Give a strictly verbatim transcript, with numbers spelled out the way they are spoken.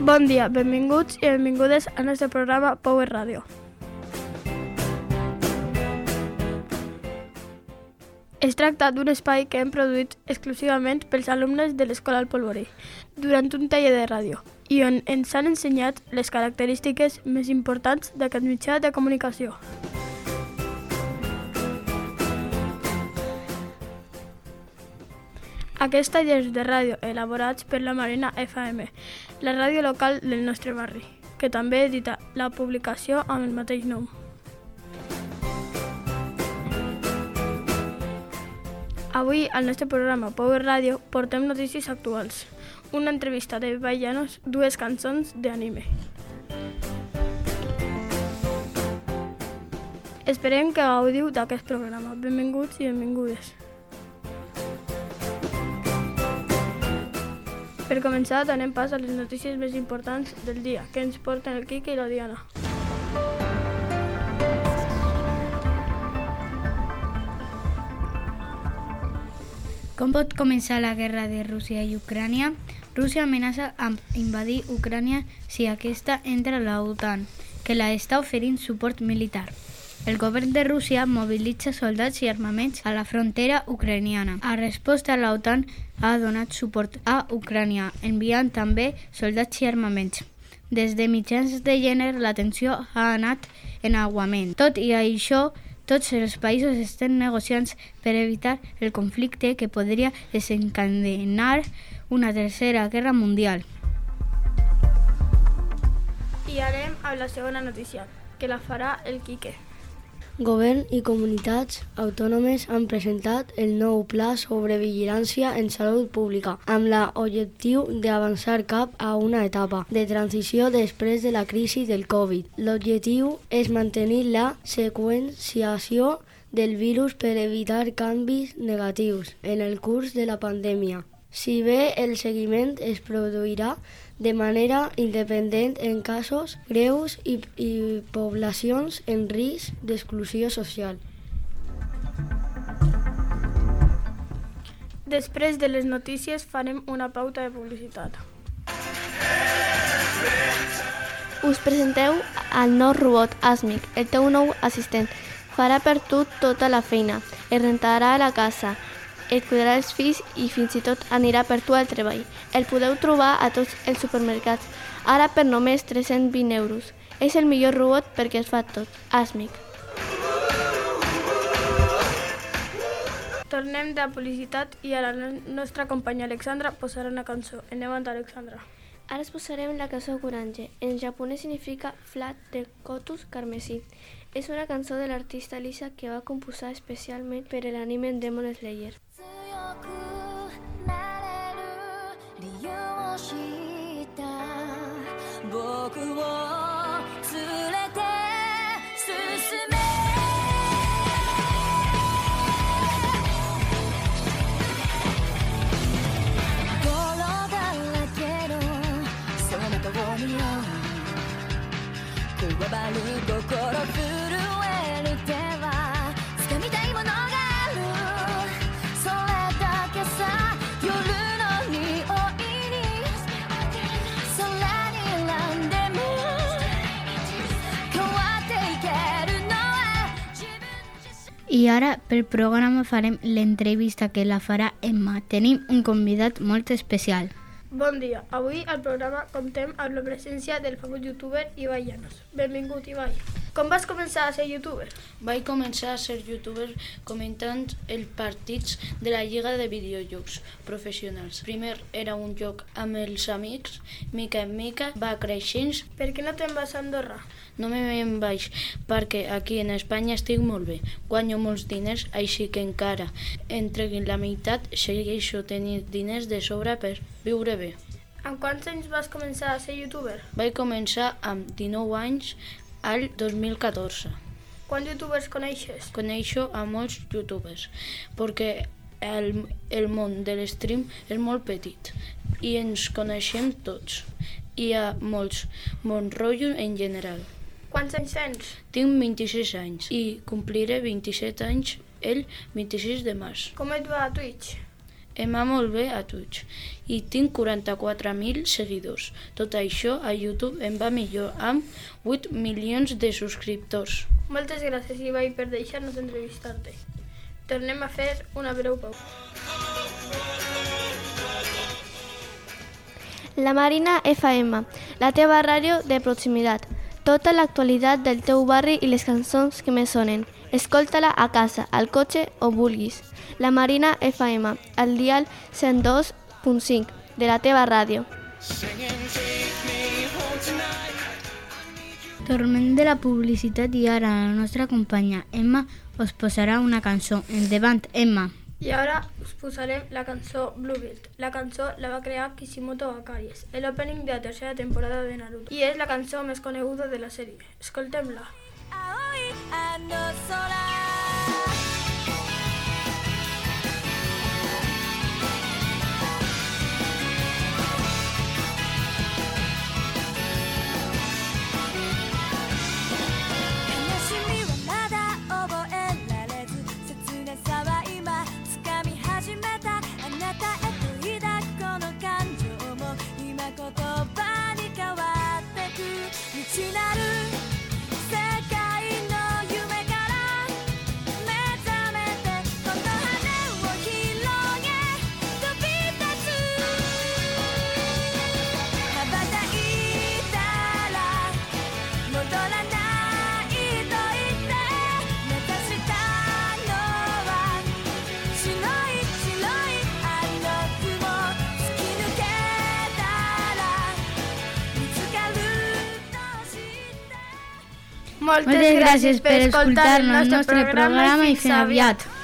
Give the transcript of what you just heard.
Bon dia, benvinguts i benvingudes al nostre programa Power Radio. Es tracta d'un espai que hem produït exclusivament pels alumnes de l'Escola El Polvorí durant un taller de ràdio i on ens han ensenyat les característiques més importants d'aquest mitjà de comunicació. Aquests tallers de ràdio elaborats per la Marina F M, la ràdio local del nostre barri, que també edita la publicació amb el mateix nom. Avui, al nostre programa Power Radio, portem notícies actuals, una entrevista de Villanos, dues cançons d'anime. Esperem que gaudiu d'aquest programa. Benvinguts i benvingudes. Per començar, donem pas a les notícies més importants del dia, que ens porten el Quique i la Diana. Com pot començar la guerra de Rússia i Ucrània? Rússia amenaça amb invadir Ucrània si aquesta entra a la OTAN, que la està oferint suport militar. El govern de Rússia mobilitza soldats i armaments a la frontera ucraniana. A resposta, la OTAN ha donat suport a Ucrània, enviant també soldats i armaments. Des de mitjans de gener, la tensió ha anat en augment. Tot i això, tots els països estan negociant per evitar el conflicte que podria desencadenar una tercera guerra mundial. I anem a la segona notícia, que la farà el Quique. Govern i comunitats autònomes han presentat el nou Pla sobre vigilància en salut pública, amb l'objectiu d'avançar cap a una etapa de transició després de la crisi del Covid. L'objectiu és mantenir la seqüenciació del virus per evitar canvis negatius en el curs de la pandèmia. Si bé el seguiment es produirà de manera independent en casos greus i, i poblacions en risc d'exclusió social. Després de les notícies farem una pauta de publicitat. Us presenteu el nou robot Asmic, el teu nou assistent. Farà per tu tota la feina, et rentarà la casa, et cuidarà els fills i fins i tot anirà per tu al treball. El podeu trobar a tots els supermercats, ara per només tres-cents vint euros. És el millor robot perquè es fa tot. Asmic. Tornem de la publicitat i ara la nostra companya Alexandra posarà una cançó. Endavant, Alexandra. Ara es posarem la cançó Kurange. En japonès significa flat de Cotus carmesí. És una cançó de l'artista Lisa que va composar especialment per l'anime Demon Slayer. I ara, pel programa, farem l'entrevista que la farà Emma. Tenim un convidat molt especial. Bon dia. Avui al programa comptem amb la presència del famós youtuber Ibai Llanos. Benvingut, Ibai. Com vas començar a ser youtuber? Vaig començar a ser youtuber comentant els partits de la Lliga de Videojocs Professionals. Primer era un joc amb els amics, mica en mica va creixent. Per què no te'n vas a Andorra? No me'n vaig, perquè aquí en Espanya estic molt bé. Guanyo molts diners, així que encara entreguin la meitat, segueixo tenint diners de sobre per viure bé. Amb quants anys vas començar a ser youtuber? Vaig començar amb dinou anys al dos mil catorze. Quants youtubers coneixes? Coneixo a molts youtubers, perquè el, el món de l'stream és molt petit i ens coneixem tots. Hi ha molts bon rotllo en general. Quants anys tens? Tinc vint-i-sis anys i compliré vint-i-set anys el vint-i-sis de març. Com et va a Twitch? em va molt bé a Twitch i tinc quaranta-quatre mil seguidors. Tot això a YouTube em va millor, amb vuit milions de subscriptors. Moltes gràcies, Ibai, per deixar-nos entrevistar-te. Tornem a fer una breu pausa. La Marina F M, la teva ràdio de proximitat. Tota l'actualitat del teu barri i les cançons que més sonen. Escolta-la a casa, al cotxe o vulguis. La Marina F M, al dial cent dos punt cinc de la teva ràdio. Tornem de la publicitat i ara la nostra companya Emma us posarà una cançó. Endavant, Emma. I ara us posarem la cançó Bluebird. La cançó la va crear Kishimoto Akaries, l'opening de la tercera temporada de Naruto. I és la cançó més coneguda de la sèrie. Escoltem-la. Moltes gràcies per escoltar el nostre programa i fins aviat.